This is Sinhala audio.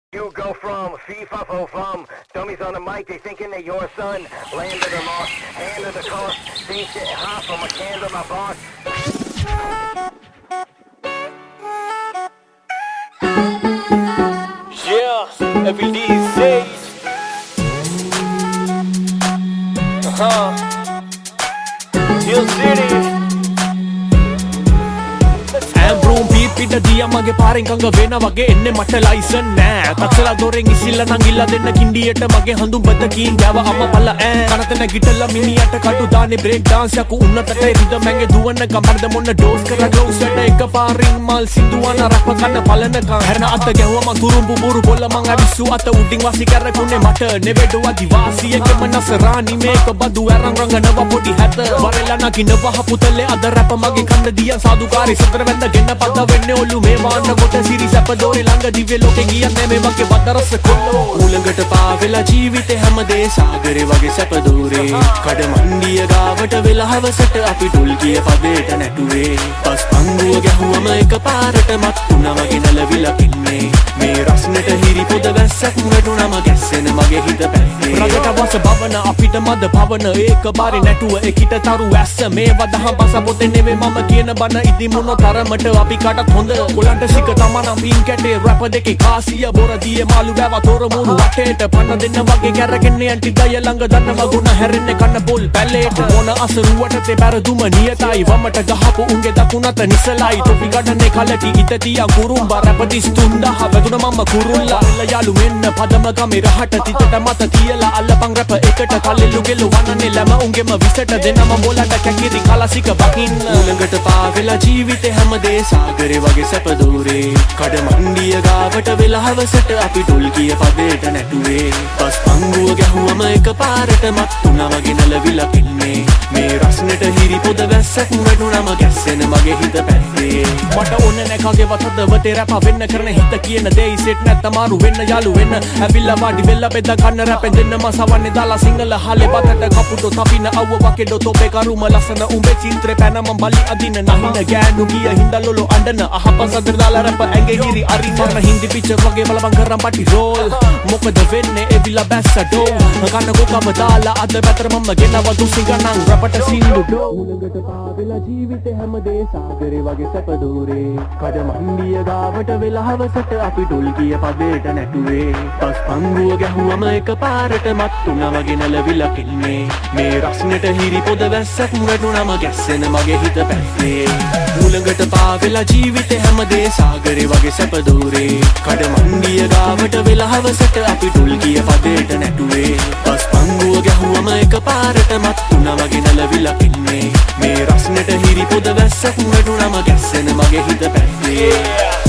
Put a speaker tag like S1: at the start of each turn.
S1: You go from fee-fa-fo fum, dummies on the mic, they thinking they're your son. Land of the moss, hand of the cost, same shit hot from a candle, my boss.
S2: Yeah, every these days. Hill City. පිට දිය මගේ පාරෙන් කංග වෙන වගේ එන්නේ මට ලයිසන් නෑ තක්සලා දොරෙන් ඉසිල්ල නං ඉල්ල දෙන්න කින්ඩියට මගේ හඳුන් බතකින් ගැව අම්මපල්ල ඈ කනත නැගිටලා මිනියට කටු දාන්නේ බ්‍රේක් ඩාන්ස් යකු උන්නතට රිදම් ඇඟේ දුවන්න කමරද මොන්න ඩෝස් කරලා ග්ලෝස් වැඩ එක පාරින් මල් සින්දුවන රක්ව කන්න පලනකම් හැරන අත ගැහුවා මං තුරුම්බු බුරු බොල්ල මං අවිස්සු අත උඩින් වාසි කරකුනේ මට නෙවෙඩුවා දිවාසියකම නසරානි මේක බදු අරන් රංගනවා පොඩි හැත වරෙලා නගින වහ පුතලේ අද රැප මගේ කන්න දියන් සාදුකාරී සතර වැඳ ගෙන්න පද වෙන්නේ ඔලු මේ වාන්න කොට සිරි සැප දෝරේ ළඟ දිව්‍ය ලෝකේ ගියත් නෑ මේ වගේ වදරස කොල්ලෝ ඌලඟට පාවෙලා ජීවිතේ හැමදේ සාගරේ වගේ සැප දෝරේ කඩ මණ්ඩිය ගාවට වෙලා හවසට අපි ඩොල් කිය පදේට නැටුවේ පස් පංගුව ගැහුවම එකපාරට මත් වුණා වගේ නැලවිලා කින්නේ මේ රස්නෙට හිරි පොද වැස්සක් වැටුණම ගැස්සෙන මගේ හිත පැත්තේ රගට වස බවන අපිට මද පවන ඒක බාරි නැටුව එකිට තරු ඇස්ස මේ වදහම් බස පොතේ නෙවෙයි මම කියන බන ඉදිමුණු තරමට අපි කටත් හොඳ කොලන්ට සික තමනම් පින් කැටේ රැප දෙකේ කාසිය බොරදියේ මාළු වැව තොර මුණු වටේට පන්න දෙන්න වගේ කැරගෙන යන්ටි දය ළඟ දන්න මගුණ හැරෙන්නේ කන්න පොල් පැලේට මොන අසරුවට තේ බැරදුම නියතයි වමට ගහපු උන්ගේ දකුණත නිසලයි තොපි ගඩනේ කලටි ඉතතිය කුරුම්බ රැපදිස් 3000 වැදුන මම කුරුල්ලා යාළු මෙන්න පදම ගමේ රහට තිතට මත තියලා අල්ලපන් රැප එකට කල්ලෙලු ගෙලු වන්නනේ ලැම උන්ගෙම විසට දෙනම බෝලට කැකිරි කලසික බකින්න ඌලඟට පාවෙලා ජීවිතේ හැමදේ සාගරේ වගේ සැප දෝරේ කඩ මණ්ඩිය ගාවට වෙලා හවසට අපි ඩොල් කිය පදේට නැටුවේ පස් පංගුව ගැහුවම එකපාරට මත් වුණා වගේ නැලවිලා පින්නේ මේ රස්නෙට හිරි පොද වැස්සක් වැටුණම ගැස්සෙන මගේ හිත පැත්තේ මට ඕන නැකගේ වතද වතේ රැප වෙන්න කරන හිත කියන දේ ඉසෙට් නැත්නම් මාරු වෙන්න යාළු වෙන්න ඇවිල්ලා වාඩි වෙලා බෙද ගන්න රැපෙන් දෙන්නම සවන්නේ දාලා සිංහල හලේ බතට කපුටෝ තපින අවව වකේඩෝ තොපේ කරුම ලස්සන උඹේ චින්ත්‍රේ පැනම බලි අදින නහින ගෑනු ගිය හින්දලොලෝ අඬන අහපන් සතර දාලා රැප ඇඟේ හිරි අරින් මර හින්දි පිච්චර් වගේ බලපන් කරන් පටි රෝල් මොකද වෙන්නේ එවිලා බැස්සඩෝ කන්න කොකම දාලා අද පැතර මම ගෙනව දුසිගනන් රැපට සින්දු ඩෝ ඌලඟට පාවෙලා ජීවිතේ හැමදේ සාගරේ වගේ සැප දෝරේ කඩ මණ්ඩිය ගාවට වෙලා හවසට අපි ඩොල් කිය පදේට නැටුවේ පස් පංගුව ගැහුවම එකපාරට මත් වුණා වගේ නැලවිලා කින්නේ මේ රස්නෙට හිරි පොද වැස්සක් වැටුණම ගැස්සෙන මගේ හිත පැත්තේ ඌලඟට පාවෙලා ජීවිතේ හැමදේ සාගරේ වගේ සැප දෝරේ කඩ මණ්ඩිය ගාවට වෙලා හවසට අපි ඩොල් කිය පදේට නැටුවේ පස් පංගුව ගැහුවම එකපාරට මත් වුණා වගේ නැලවිලා කින්නේ මේ රස්නෙට හිරි පොද වැස්සක් වැටුණම ගැස්සෙන මගේ හිත පැත්තේ